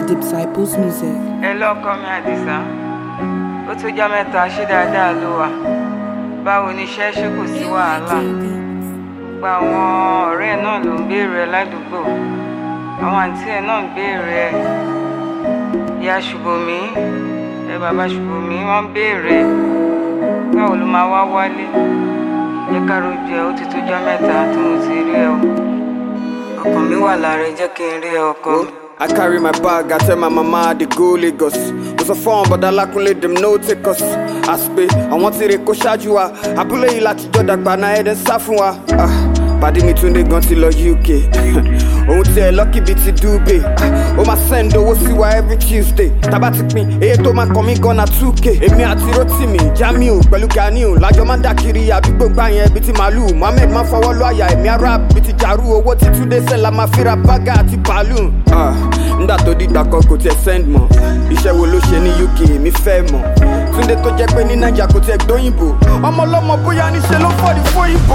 the Disciples Music. Hello, come here, Adisa. Ó tó jọ́ mẹ́ta ṣé dáadáa ló wà. Báwo ni iṣẹ́ ṣe kò sí wàhálà? Gba àwọn ọ̀rẹ́ ẹ̀ náà ló ń béèrè ẹ ládùúgbò. Àwọn àǹtí ẹ̀ náà ń béèrè ẹ. Ìyá Ṣùbọ́mi, bàbá Ṣùbọ́mi wọ́n ń béèrè. Báwo ló máa wá wálé? Jẹ́ ká rojú ẹ, ó ti tó jọ́ mẹ́ta tí mo ti rí ẹ o. Ọkàn mi wà lára ẹ, jẹ́ kí n rí ẹ ọkọ mi. I carry my bag, I tell my mama they go Lagos. Was a phone, but I like them no take us. I spay, I want to go Shajua. I pull a lot to Jodak, na head and Safua. Paddy me to the gun till UK. Oh, tell lucky bit to Dubai. Oh, my send, oh, see why every Tuesday. Tabatic me, to my coming gonna 2K. Me at Tirotimi, Jamiu, Belukaniu, like your man Dakiri, I do bang a bit malu. Mohamed man for lawyer, me a rap, bit Jaru, what it today sell a mafira bagati balloon. Ndato di dako ko te send mo. Iṣẹ́ wo ló ṣe ní UK mi fẹ́ mọ̀. Túndé tó jẹ́ pé ní Naija kò te gbóyìnbó. Ọmọ ọlọ́mọ bóyá níṣe ló fọ́ọ̀dì fóyìnbó.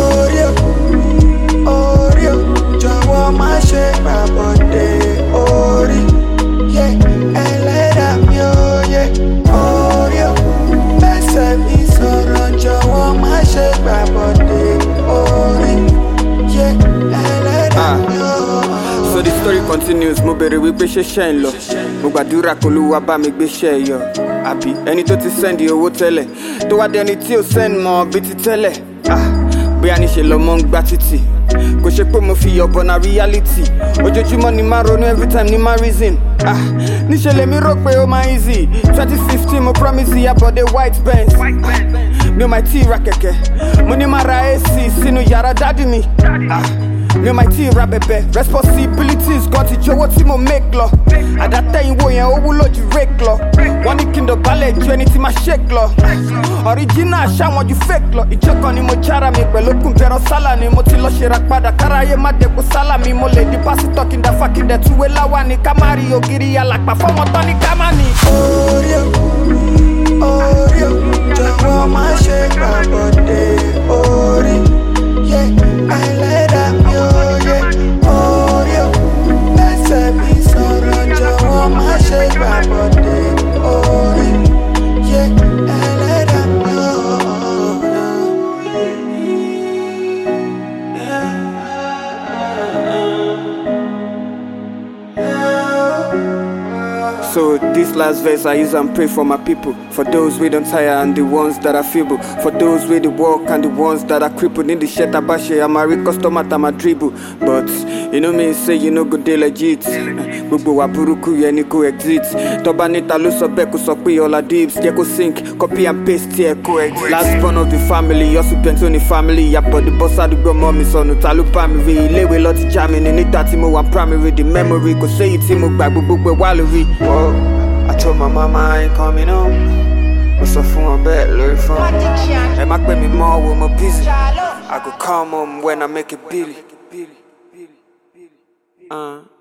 Orí o, jọ̀wọ́ má ṣe gbàbọ̀dé orí. Ẹlẹ́dàá mi ò yẹ. Orí o, bẹ́sẹ̀ mi sọ̀rọ̀ jọ̀wọ́ má ṣe gbàbọ̀dé orí. Ẹlẹ́dàá mi ò. So the story continues, mo bèrè wípé ṣe ṣẹ́ ń lọ. Mo gbàdúrà k'Olúwa bá mi gbé ṣẹ́ yọ. Àbí ẹni tó ti sẹ́ndì owó tẹ́lẹ̀, tó wá dẹni tí ò sẹ́ndì mọ́ bí ti tẹ́lẹ̀. Bóyá níṣe lọ́mọ ń gbá títì. Kò ṣe pé mo fi yọ̀bọ̀ na reality. Ojoojúmọ́ ni máa ronú, every time ni máa reason. Níṣe lèmi rò pé ó máa easy. 2015 mo promise ìyá bọ̀dé white Benz. Mi ò máa tí ì ra kẹ̀kẹ́. Mo ní máa ra AC sínú yàrá dádì mi. Mi ò máa tí ì ra bẹ̀bẹ̀. Responsibilities gan ti jọ̀wọ́ tí mo make lọ. Àdátẹ́yìn wo yẹn ó wúlò ju rake lọ. Wọ́n ní kí n dọ̀bálẹ̀ ju ẹni tí máa shake lọ. Original ṣáwọn ju fake lọ. Ìjọkan ni mo jára mi pẹ̀lú kùn bẹ̀rọ sálà ni mo ti lọ ṣe ra padà. Káráyé má dẹ̀kun sálà mi. Mo lè di pásítọ̀ kí n dá fàkìdẹ̀ túwé láwa ni ká má rí ògiri alàpà fọ́mọ tán ní ká má ní. Orí o, jọ̀wọ́ má ṣe gbàbọ̀dé orí. Ẹlẹ́dàá mi ò yẹ. Orí o, bẹ́sẹ̀ mi sọ̀rọ̀ jọ̀wọ́ má ṣe gbàbọ̀dé orí. Ẹlẹ́dàá mi ò. So this last verse I use and pray for my people. For those we don't tire and the ones that are feeble. For those with the walk and the ones that are crippled. In the shirt abashe, I'm a real customer to my dribble. But you know me say you know good day legit. Gbogbo wa buruku yẹn ni kò exit. Tọ́ba níta ló sọ bẹ́ẹ̀ kó sọ pé ọ̀la dips. Jẹ́ kó sink, copy and paste yẹ kó exit. Last born of the family, Yosu Pento ni family. Yàpọ̀ the boss àdúgbò mọ́ mi sọnù ta ló pa mi rí. Iléèwé lọ ti já mi ní nígbà tí mo wà primary. The memory kò séyìí tí mo gbà gbogbo wà lórí. I told my mama I ain't coming home. Mo sọ fún wọn bẹ́ẹ̀ lórí phone. Ẹ má pè mí mọ́ wo mo busy. I go come home when I make it billy.